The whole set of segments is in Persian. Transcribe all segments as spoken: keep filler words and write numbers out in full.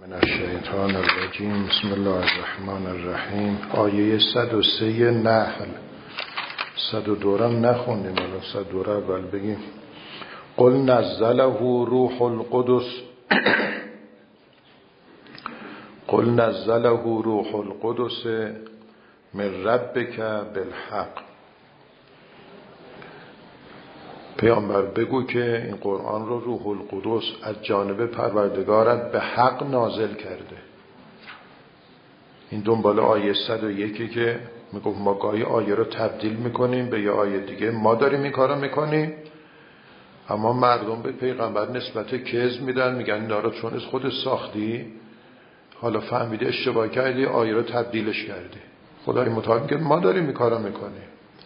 من الشیطان الرجیم. بسم الله الرحمن الرحیم. آیه صد و سه نحل. صد و دو هم نخوندیم، الان صد و دو اول بگیم. قل نزله روح القدس قل نزله روح القدس من ربک بالحق. پیامبر بگو که این قرآن رو روح القدس از جانب پروردگارت به حق نازل کرده. این دنبال آیه صد و یک که میگفت ما گاهی آیه رو تبدیل میکنیم به یه آیه دیگه. ما داریم این کارو میکنیم، اما مردم به پیغمبر نسبت کذب میدن، میگن اینا رو چون از خودت ساختی، حالا فهمیدی اشتباه کردی، آیه رو تبدیلش کردی. خدای متعال میگه ما داریم این کارو میکنیم.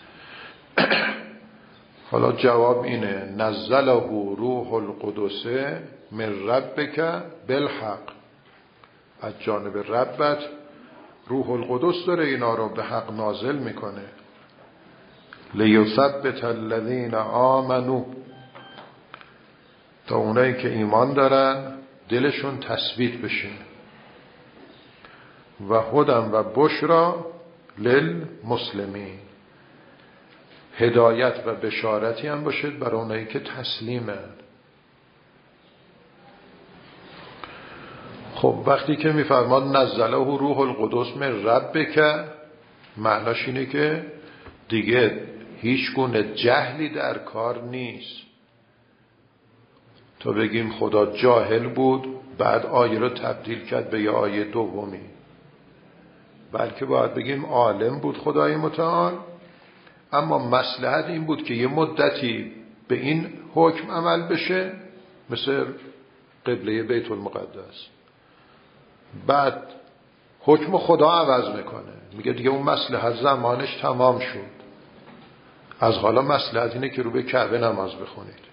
حالا جواب اینه: نزله روح القدس من ربک بالحق. از جانب ربت روح القدس داره اینا رو به حق نازل میکنه. لیثبت الذین آمنوا، تا اونایی که ایمان دارن دلشون تثبیت بشه. و هدی و بشرا للمسلمین، هدایت و بشارتی هم باشد برای اونایی که تسلیمن. خب وقتی که میفرماد نزله روح القدس من ربک، معناش اینه که دیگه هیچ گونه جهلی در کار نیست. تا بگیم خدا جاهل بود بعد آیه رو تبدیل کرد به یه آیه دومی، بلکه باید بگیم عالم بود خدای متعال، اما مصلحت این بود که یه مدتی به این حکم عمل بشه، مثل قبله بیت المقدس. بعد حکم خدا عوض میکنه، میگه دیگه اون مصلحت زمانش تمام شد، از حالا مصلحت اینه که رو به کعبه نماز بخونید.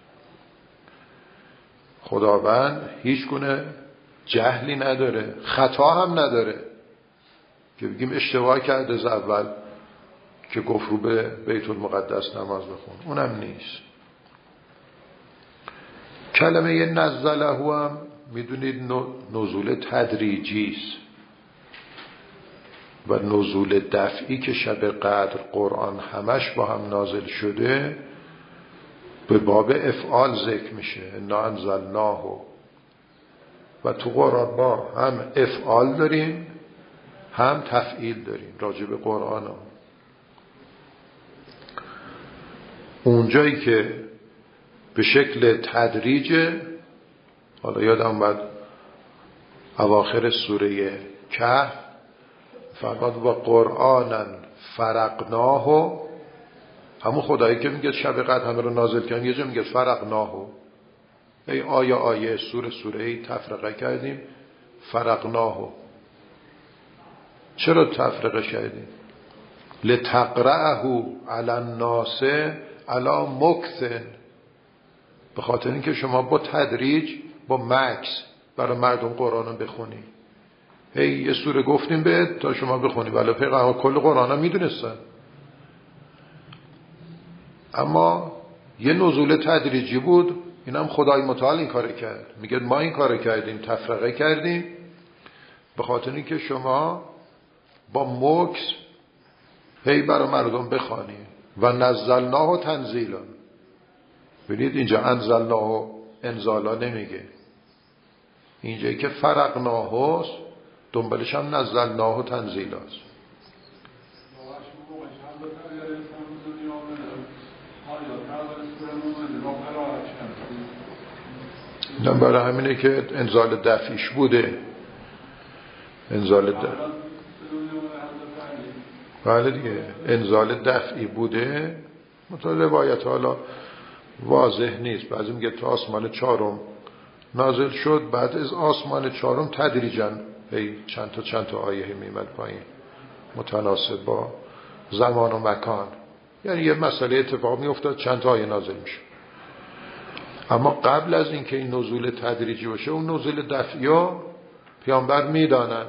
خداوند هیچ گونه جهلی نداره، خطا هم نداره که بگیم اشتباه کرده از اول که گفت رو به بیت المقدس نماز بخون، اونم نیست. کلمه نزله هم میدونید نزول تدریجی است و نزول دفعی که شب قدر قرآن همش با هم نازل شده به باب افعال ذکر میشه. انا انزلناه، و تو قرآن ما هم افعال داریم هم تفعیل داریم راجع به قرآن هم. اونجایی که به شکل تدریج، حالا یادم بعد اواخر سوره کهف فرماد و قرآنن فرقناه، همون خدایی که میگه شب قدر همه رو نازل کردیم یه جا میگه فرقناه. ای آیه آیه سوره سوره ای تفرقه کردیم. فرقناه چرا تفرقه کردیم؟ لتقرأه علی الناس علی مکث، به خاطر اینکه شما با تدریج با مکس برای مردم قرآن رو بخونی. هی یه سوره گفتیم به تا شما بخونی، ولی پیغمبر کل قرآن رو میدونستن، اما یه نزول تدریجی بود. اینم خدای متعال این کار کرد، میگه ما این کار کردیم، تفرقه کردیم به خاطر اینکه شما با مکس هی برای مردم بخوانی. و نزلناه تنزیلا، ببینید اینجا انزلناه انزالا نمیگه، اینجایی که فرقناه است دنبالش هم نزلناه تنزیلا است. نه برای همینه که انزال دفعیش بوده. انزال دفعی بله دیگه، انزال دفعی بوده. مطابق روایت حالا واضح نیست، بعضی میگه تا آسمان چهارم نازل شد، بعد از آسمان چهارم تدریجاً هی چند تا چند تا آیه میمد پایین متناسب با زمان و مکان. یعنی یه مسئله اتفاق میافتاد چند تا آیه نازل میشه. اما قبل از اینکه این نزول تدریجی باشه، اون نزول دفعی ها پیامبر میدانن،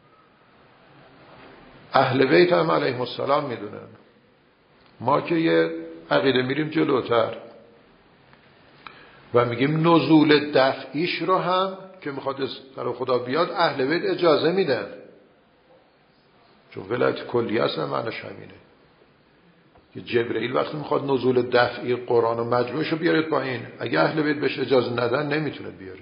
اهل بیت هم علیهم السلام میدونن. ما که یه عقیده میریم جلوتر و میگیم نزول دفعیش رو هم که میخواد در خدا بیاد اهل بیت اجازه میدن، چون ولایت کلی اصلا معناش همینه که جبرئیل وقتی میخواد نزول دفعی قرآن و مجموعش رو بیارید پایین، اگه اهل بیت بهش اجازه ندن نمیتونه بیاره.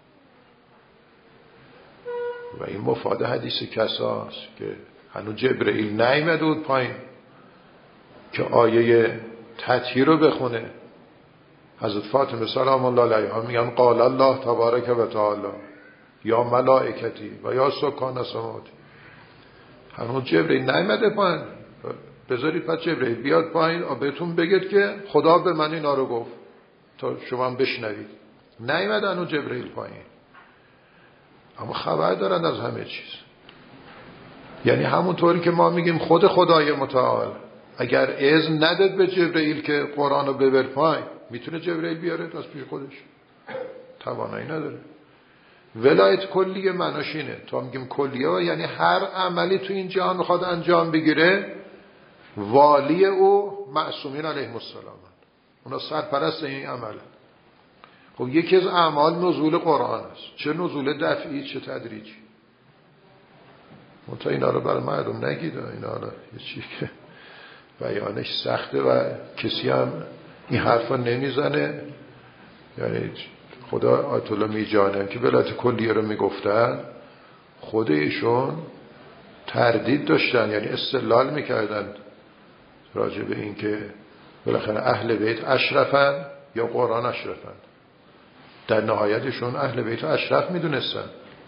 و این مفاد حدیث کساست که هنوز جبرئیل نیامده بود پایین که آیه تطهیر رو بخونه. حضرت فاطمه سلام الله علیها میگن قال الله تبارک و تعالی یا ملائکتی و یا سکان السماوات. هنوز جبرئیل نیامده پایین، بذارید پس جبرئیل بیاد پایین و بهتون بگید که خدا به من اینا رو گفت تا شما هم بشنوید. نیامده هنوز جبرئیل پایین، اما خبر دارن از همه چیز. یعنی همونطوری که ما میگیم خود خدای متعال اگر اذن نداد به جبرئیل که قرآن رو ببر پایین، میتونه جبرئیل بیاره از پیش خودش؟ توانایی نداره. ولایت کلیه معناش اینه، تا میگیم کلیه یعنی هر عملی تو این جهان میخواد انجام بگیره والی او معصومین علیهم السلام، اونا سرپرست این عمل. خب یکی از اعمال نزول قرآن است، چه نزول دفعی چه تدریجی. منتها اینا رو برای مردم نگید، اینا رو یه چیزی که بیانش سخته و کسی هم این حرفا نمیزنه. یعنی خدا آیت الله میجانم که ولایت کلیه رو میگفتن، خود ایشون تردید داشتن، یعنی استدلال میکردن راجع به این که بالاخره اهل بیت اشرفن یا قرآن اشرفن. در نهایتشون اهل بیت اشرف میدونستن،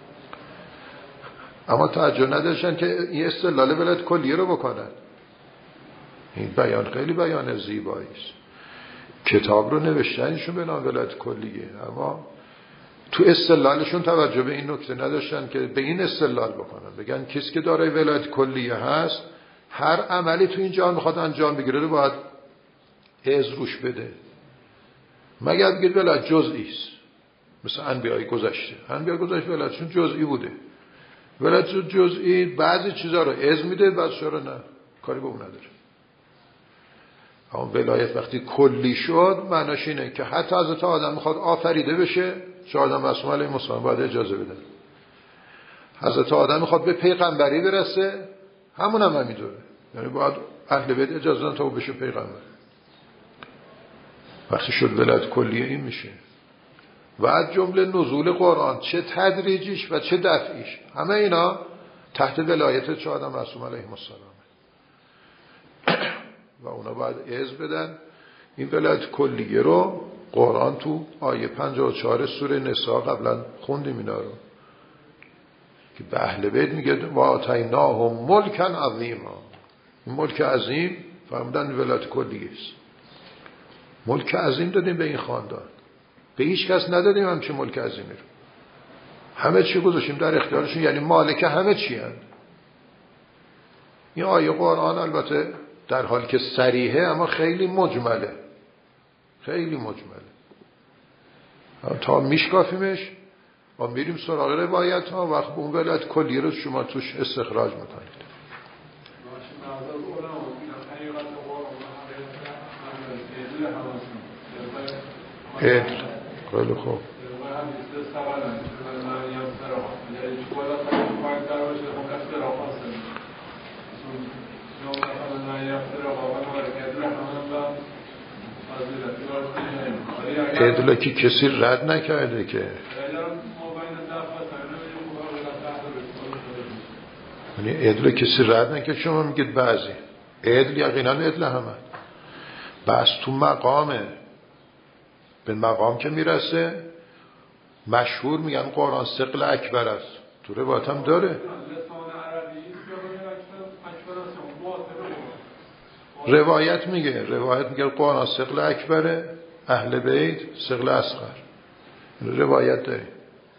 اما توجه نداشتن که این استدلال ولایت کلیه رو بکنن. این بیان خیلی بیان زیبایی است، کتاب رو نوشتنشون به نام ولایت کلیه، اما تو استدلالشون توجه به این نکته نداشتن که به این استدلال بکنن، بگن کسی که دارای ولایت کلیه هست هر عملی تو این جهان میخواد انجام بگیره رو باید اذن روش بده، مگر بگید ولایت جزئی است. مثل انبیای گذشته، انبیای گذشته ولایتشون جزئی بوده. ولایت جزئی بعضی چیزا رو اذن میده، بعضی‌ها رو نه، کاری به اون نداره. اما ولایت وقتی کلی شد معناش اینه که حتی حضرت آدم میخواد آفریده بشه، چه آدم معصوم علیه السلام باید اجازه بدن. حضرت آدم میخواد به پیغمبری برسه، همون هم همینطوره، یعنی باید اهل بیت اجازه بدن تا او بشه پیغمبر. وقتی شد ولایت کلیه این میشه. و از جمله نزول قرآن چه تدریجیش و چه دفعیش، همه اینا تحت ولایت چه آدم معصوم علیه السلام و اونا باید اذن بدن. این ولایت کلیه رو قرآن تو آیه پنجاه و چهار سوره نساء قبلا خوندیم اینا رو که به اهل بیت میگه و آتیناهم ملکا عظیما. این ملک عظیم فرمودن ولایت کلیه است. ملک عظیم دادیم به این خاندان، به هیچ کس ندادیم همچه ملک عظیمی رو. همه چی گذاشتیم در اختیارشون، یعنی مالک همه چی هست. این آیه قرآن البته در حال که صریحه اما خیلی مجمله، خیلی مجمله. تا میشکافیمش و میریم سراغ روایت ها، وقت به اون ولایت کلی رو شما توش استخراج میکنید. عدل خیلی خوب. عدل که کسی رد نکرده که، یعنی عدل کسی رد نکرده. شما میگید بعضی عدل یقینا عدل همه، بس تو مقامه، به مقام که میرسه مشهور میگن قرآن ثقل اکبر است، تو روایت هم داره. روایت میگه روایت میگه قرآن ثقل اکبره، اهل بیت ثقل اصغر. روایت داره.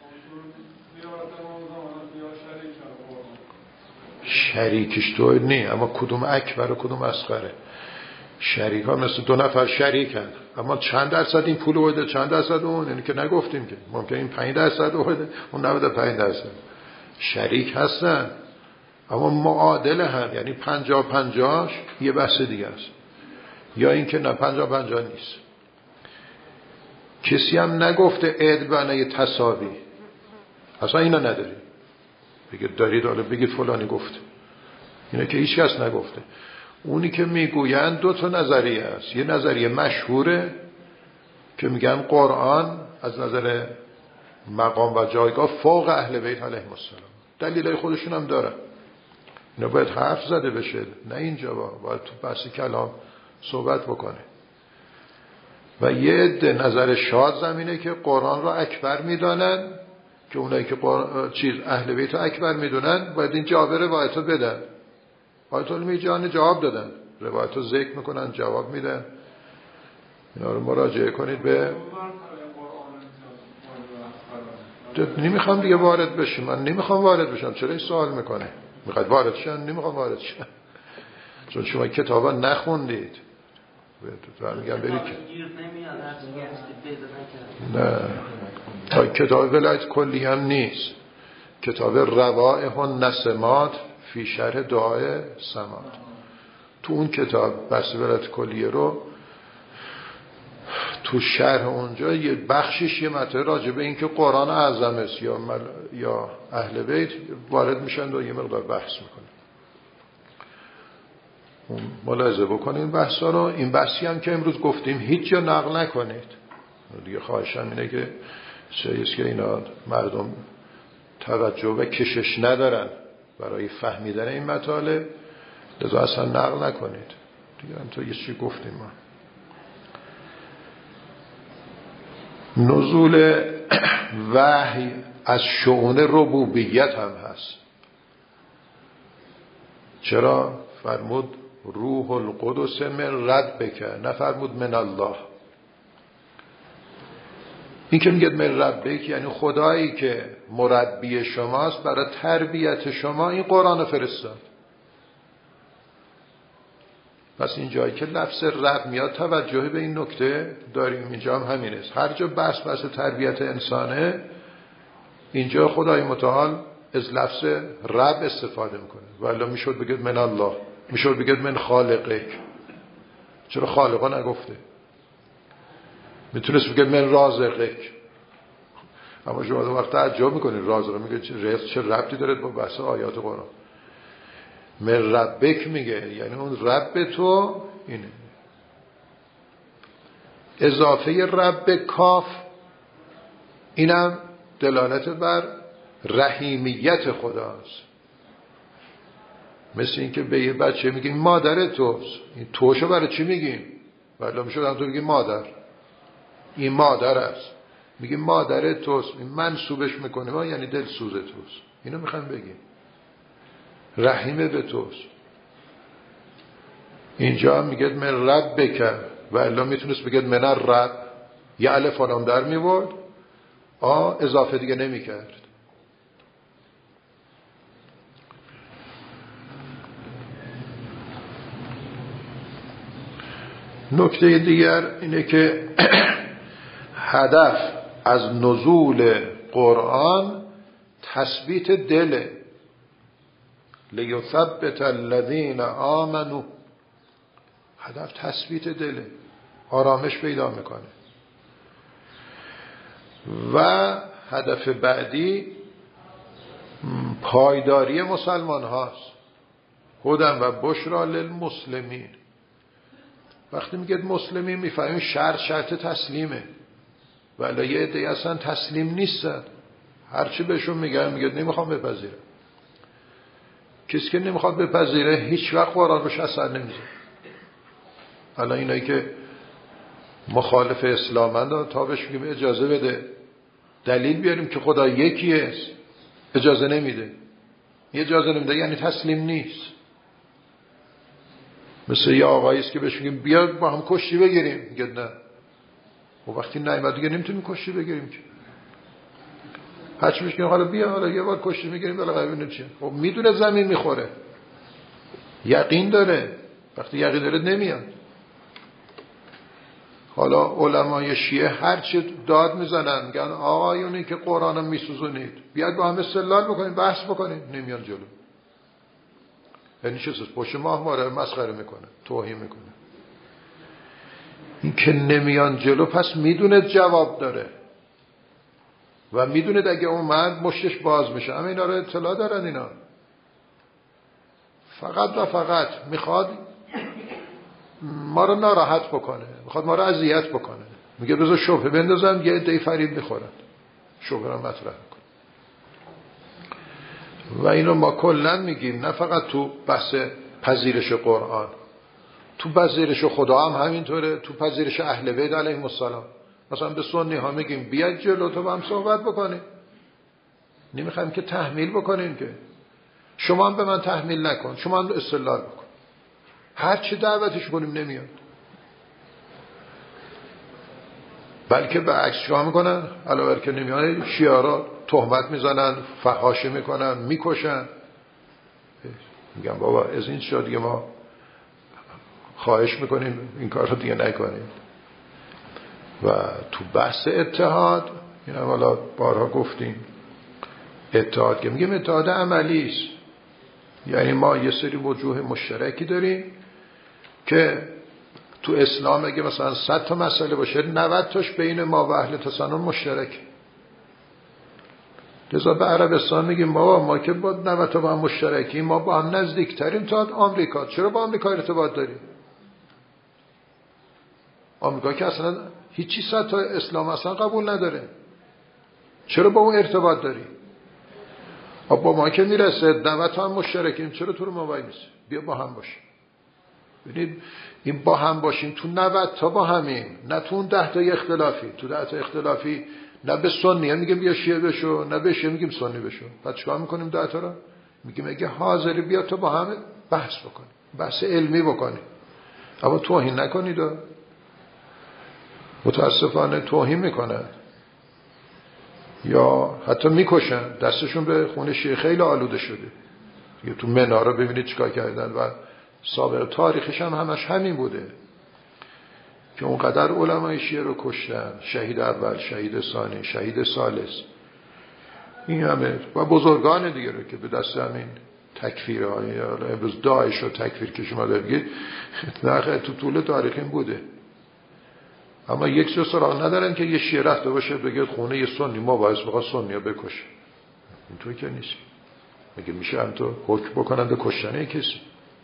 شریکش تو نی، اما کدوم اکبر و کدوم اصغره. شریک ها مثل دو نفر شریکن، اما چند درصد این پول وارد چند درصد اون، یعنی که نگفتیم که ممکن این پنج درصد وارد اون نود و پنج درصد شریک هستن، اما معادل هم، یعنی پنجاه پنجاهش یه بحث دیگه است، یا این که نه پنجاه پنجاه نیست. کسی هم نگفته عدل بنای تساوی، اصلا اینا نداری. بگید دارید حالا بگید فلانی گفته. اینا که هیچ کس نگفته. اونی که میگویند دو تا نظریه است. یه نظریه مشهوره که میگن قرآن از نظر مقام و جایگاه فوق اهل بیت علیهم السلام. دلیلای خودشون هم دارن. اینا باید حرف زده بشه، نه اینجا باید تو بحث کلام صحبت بکنه. و یه عده نظر شاذ زمینه که قرآن را اکبر میدانن، که اونایی که قرآن چیز اهل بیت رو اکبر میدونن باید این جابر روایت رو بدن. آیت الله جان جواب دادن، روایت رو ذکر میکنن، جواب میدن. اینا رو مراجعه کنید. به نمیخوام دیگه وارد بشم، من نمیخوام وارد بشم. چرا این سوال میکنه؟ میخواد وارد شن؟ نمیخوام وارد شن، چون شما کتابا نخوندید. بهتون میگم برید که نه، تا کتاب ولایت کلی هم نیست. کتاب روائح النسمات فی شرح دعای سمات، تو اون کتاب بحث ولایت کلیه رو تو شرح اونجا یه بخشش یه مطلب راجع به این که قرآن اعظم است یا مل... یا اهل بیت وارد میشن و یه مقدار بحث میکنن. ملاحظه بکنین بحثا رو. این بحثی هم که امروز گفتیم هیچ جا نقل نکنید دیگه. خواهشم اینه که چیزی که اینا مردم توجه و کشش ندارن برای فهمیدن این مطالب، لذا اصلا نقل نکنید دیگه. هم تو یه چی گفتیم ما. نزول وحی از شؤون ربوبیت هم هست. چرا؟ فرمود روح القدس من ربک، نفرمود من الله. این که میگه من ربک یعنی خدایی که مربی شماست برای تربیت شما این قرآن فرستاد. پس این جایی که لفظ رب میاد توجه به این نکته داریم. اینجا هم همین است. هر جا بحث بحث تربیت انسانه، اینجا خدای متعال از لفظ رب استفاده میکنه. ولی میشد بگید من الله، میشد بگید من خالقک. چرا خالقا نگفته؟ میتونست بگید من رازقک. اما شما دو وقت تعجب میکنید رازق میگه چه ربطی داره با بحث آیات قرآن؟ من ربک میگه یعنی اون رب تو اینه. اضافه رب کاف اینم دلالت بر رحیمیت خداست. مثل این که به یه بچه میگیم مادر توست. این توشو برای چی میگیم؟ ولی میشه هم تو بگیم مادر، این مادر است. میگیم مادر توست، این منصوبش میکنه ما یعنی دل سوز توست. اینو میخوام بگیم رحیمه به توست. اینجا میگه من رب بکن و الا میتونست بگه من رب، یه الف آنم در میورد، آ اضافه دیگه نمیکرد. نکته دیگر اینه که هدف از نزول قرآن تثبیت دله. لیثبت الذین آمنوا، هدف تثبیت دله، آرامش پیدا میکنه. و هدف بعدی پایداری مسلمان هاست. هدی و بشرا للمسلمین. وقتی میگه مسلمین میفهمیم شرط شرط تسلیمه، ولی یه عده اصلا تسلیم نیستن. هرچی بهشون میگن میگه نمیخوام بپذیرم. کسی که نمیخواد بپذیره هیچ وقت قرآن روش اثر نمیذاره. حالا اینایی که مخالف اسلامند تا بهش میگیم اجازه بده دلیل بیاریم که خدا یکیه، اجازه نمیده. اجازه نمیده یعنی تسلیم نیست. مثل یه آقایی است که بهش میگیم بیا با هم کشتی بگیریم، میگه نه. و وقتی نیامد دیگه نمیتونیم کشتی بگیریم که. هرچی بهش میگیم حالا بیا حالا یه بار کشتی میگیریم بالاخره ببینیم چیه. خب میدونه زمین میخوره، یقین داره. وقتی یقین داره نمیاد. حالا علمای شیعه هرچی داد میزنن میگن آقایونی که قرآن میسوزونید بیاد با هم استدلال بکنید، بحث بکنید، نمیان جلو. یعنی چه سوز پشت ماه ماره مسخره میکنه، توهین میکنه. این که نمیان جلو پس میدونه جواب داره. و میدونید اگه اومد مشتش باز میشه. اما اینا رو اطلاع دارن. اینا فقط و فقط میخواد ما رو ناراحت بکنه، میخواد ما رو اذیت بکنه. میگه بذار شبهه بندازم، یه عده فریب میخورن، شبهه رو مطرح میکنه. و اینو ما کلا میگیم، نه فقط تو بحث پذیرش قرآن، تو پذیرش خدا هم همینطوره، تو پذیرش اهل بیت علیهم السلام. مثلا به سنی ها میگیم بیاید جلو تو با هم صحبت بکنیم، نمیخوایم که تحمیل بکنیم، که شما هم به من تحمیل نکن، شما هم استدلال بکن. هر چی دعوتش کنیم نمیاد، بلکه به عکس چیکار میکنن؟ علاوه بر که نمیاد، شیعه تهمت میزنن، فحاشی میکنن، میکشن. میگم بابا از این شد دیگه، ما خواهش میکنیم این کار رو دیگه نکنیم. و تو بحث اتحاد، این اولا بارها گفتیم، اتحاد که میگیم اتحاد عملی است، یعنی ما یه سری وجوه مشترکی داریم که تو اسلام اگه مثلا صد تا مسئله باشه نود تاش بین ما و اهل تسنن مشترک. لذا به عربستان میگیم بابا ما که با نود تا با هم مشترکیم، ما با هم نزدیکتریم تا آمریکا. چرا با آمریکا ارتباط داریم؟ آمریکا که اصلا هیچی صد تا اسلام اصلا قبول نداره، چرا با اون ارتباط داریم؟ با ما که میرسه نود تا هم مشترکیم، چرا تو رو ما وای میسه؟ بیا با هم باشیم. ببینید این با هم باشیم، تو نود تا با همیم، نه تو اون ده تا اختلافی. تو ده تا اختلافی نه به سنی هم میگیم بیا شیعه بشو، نه به شیعه میگیم سنی بشو. بعد چیکار میکنیم ده تا رو؟ میگیم اگه حاضری بیا تو با هم بحث بکنیم، بحث علمی بکنیم، اما توهین نکنید. متاسفانه توهین میکنن یا حتی میکشن، دستشون به خون شیعه خیلی آلوده شده. دیگه تو مناره ببینید چیکار کردن و سابق تاریخش هم همش همین بوده که اونقدر علمای شیعه رو کشتن، شهید اول، شهید ثانی، شهید ثالث، این همه و بزرگان دیگه رو که به دست همین تکفیرهای امروز داعش و تکفیر که شما دارید نه تو طول تاریخ این بوده. اما یک سو سراغ ندارن که یه شیعه رفته باشه بگه خونه یه سنی ما باعث بخواد سنی ها بکشه. اینطور که نیست. مگه میشه هم تو حکم بکنن به کشتن کسی؟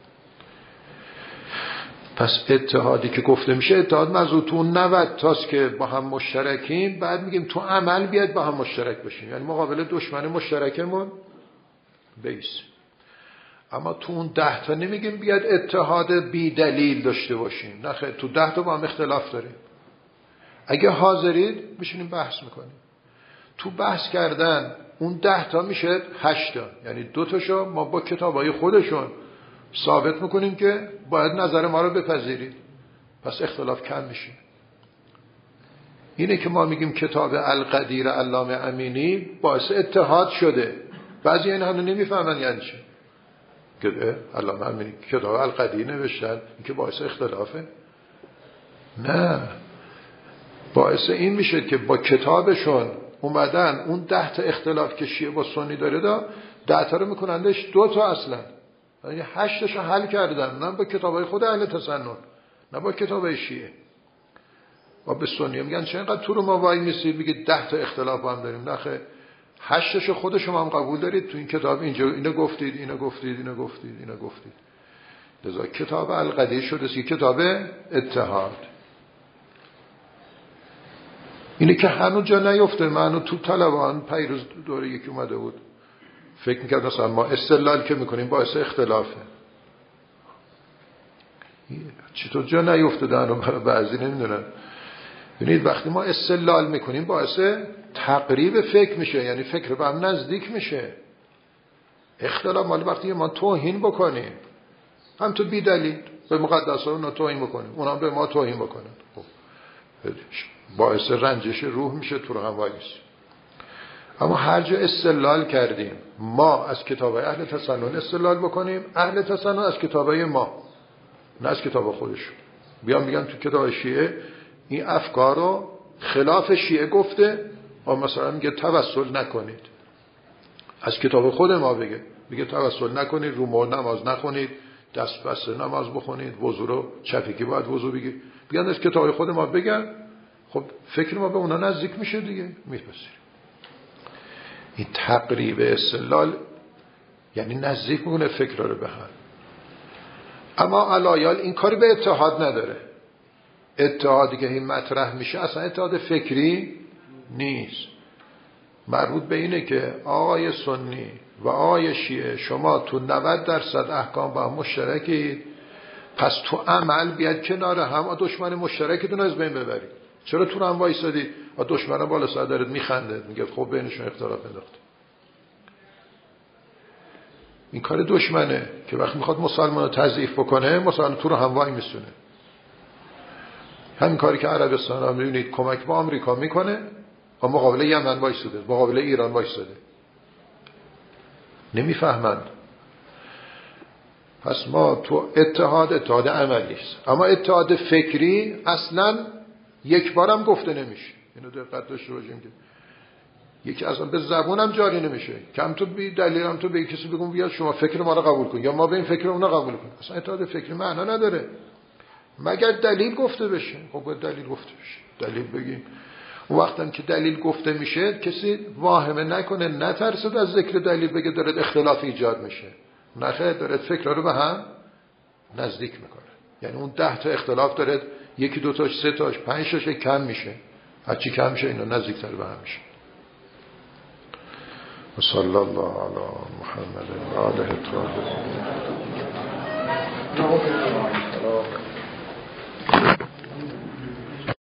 پس اتحادی که گفته میشه اتحاد منظور تو نود تاست که با هم مشترکیم، بعد میگیم تو عمل بیاد با هم مشترک بشیم، یعنی مقابل دشمن مشترکمون بیس. اما تو اون ده تا نمیگیم بیاد اتحاد بی دلیل داشته باشیم، نه خیر، تو ده تا با هم اختلاف داریم. اگه حاضرید بشینیم بحث میکنیم. تو بحث کردن اون ده تا میشه هشت تا، یعنی دو تاشو ما با کتابای خودشون ثابت میکنیم که باید نظر ما رو بپذیرید، پس اختلاف کم میشه. اینه که ما میگیم کتاب القدیر علامه امینی باعث اتحاد شده. بعضی این هنو نمیفهمن یعنی چه که علامه امینی کتاب القدیر نوشتن، این که باعث اختلافه؟ نه، باعث این میشه که با کتابشون اومدن اون ده تا اختلاف که شیعه با سنی داره دا ده تا رو میکنندش دو تا، اصلا یعنی هشتش رو حل کردن، نه با کتابای خود اهل تسنن، نه با کتابای شیعه. و به سنی میگن چه اینقدر تو رو ما وای میسید میگه ده تا اختلاف با هم داریم؟ نه خیر، هشتش رو خود شما هم قبول دارید تو این کتاب، اینجا اینو گفتید، اینو گفتید، اینو گفتید، اینو گفتید. لذا کتاب القدیر شده سی کتاب اتحاد. اینه که هنوز جا نیفته. من تو طلبان پیروز دوره یکی اومده بود فکر میکرد مثلا ما استدلال که میکنیم باعث اختلافه. چطور جا نیفتادن رو برای بعضی نمیدونن. ببینید وقتی ما استدلال میکنیم باعث تقریب فکر میشه، یعنی فکر به هم نزدیک میشه. اختلاف مالی وقتی ما توهین بکنیم، هم تو بی دلیل به مقدسات اونا توهین بکنیم، اونا به ما توهین بکنن، خب باعث رنجش روح میشه، تو رو هم وایس. اما هر جا استدلال کردیم ما از کتابای اهل تسنن استدلال بکنیم، اهل تسنن از کتابای ما، نه از کتاب خودشون. بیان میگن تو کتاب شیعه این افکار رو خلاف شیعه گفته، و مثلا میگه توسل نکنید. از کتاب خود ما بگه میگه توسل نکنید، رو مور نماز نخونید، دست بسته نماز بخونید، وضو رو چپکی باید وضو بگی. بیان از کتاب خود ما بگن، خب فکر ما به اونا نزدیک میشه دیگه، میپذیریم. این تقریب استدلال یعنی نزدیک میکنه فکر رو به هم. اما علایال این کاری به اتحاد نداره. اتحادی که این مطرح میشه اصلا اتحاد فکری نیست، مربوط به اینه که آقای سنی و آقای شیعه شما تو نود درصد احکام با هم مشترکید، پس تو عمل بیاد کنار هم دشمن مشترکتون از بین ببرید. چرا تو هم وایسادید؟ دشمن بالا سر دارید میخنده، میگه خب بینشون اختلاف انداخته. این کار دشمنه که وقتی میخواد مسلمان رو تضعیف بکنه مسلمان تو رو هم وای میسونه. همین کاری که عربستان هم میبینید کمک با آمریکا میکنه و مقابل یمن وایساده، مقابل ایران وایساده. نمیفهمند. پس ما تو اتحاد اتحاد عملی است، اما اتحاد فکری اصلا یک بارم گفته نمیشه. اینو دقت داشته باشیم که یکی اصلا به زبونم جاری نمیشه. کم تو بی دلیل هم تو به کسی بگم بیا شما فکر ما رو قبول کن یا ما به این فکر اون رو قبول کن. اصلا اتحاد فکری معنا نداره مگر دلیل گفته بشه. خب دلیل گفته بشه، دلیل بگیم. اون وقتم که دلیل گفته میشه کسی واهمه نکنه، نترسد از ذکر دلیل بگه داره اختلاف ایجاد میشه. نخیر، داره فکر رو به هم نزدیک میکنه. یعنی اون ده تا اختلاف داره یکی دو تاش سه تاش پنج تاش کم میشه، هرچی کم میشه اینا نزدیکتر به هم میشه. و صلی الله علی محمد و آله الطاهرین.